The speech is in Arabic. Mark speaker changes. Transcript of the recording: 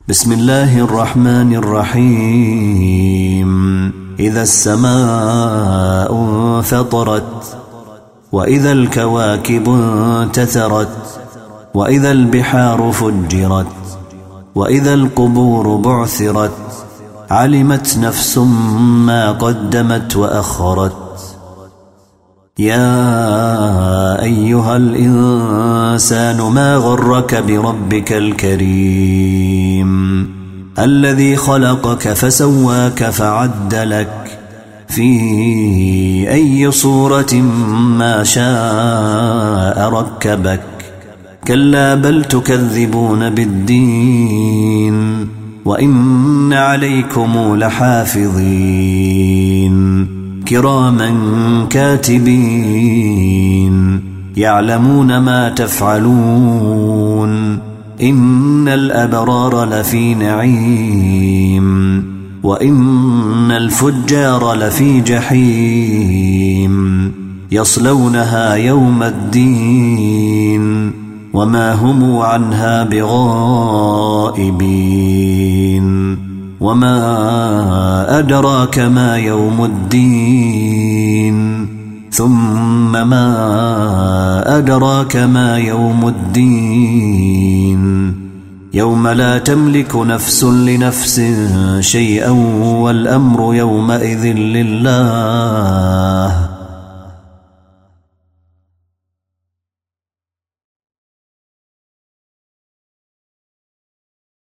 Speaker 1: بسم الله الرحمن الرحيم. إذا السماء انفطرت وإذا الكواكب انتثرت وإذا البحار فجرت وإذا القبور بعثرت علمت نفس ما قدمت وأخرت. يا أيها الإنسان ما غرك بربك الكريم الذي خلقك فسواك فعدلك في أي صورة ما شاء ركبك. كلا بل تكذبون بالدين وإن عليكم لحافظين كراما كاتبين يعلمون ما تفعلون. إن الأبرار لفي نعيم وإن الفجار لفي جحيم يصلونها يوم الدين وما هم عنها بغائبين. وما أدراك ما يوم الدين ثم ما أدراك ما يوم الدين يوم لا تملك نفس لنفس شيئا والأمر يومئذ لله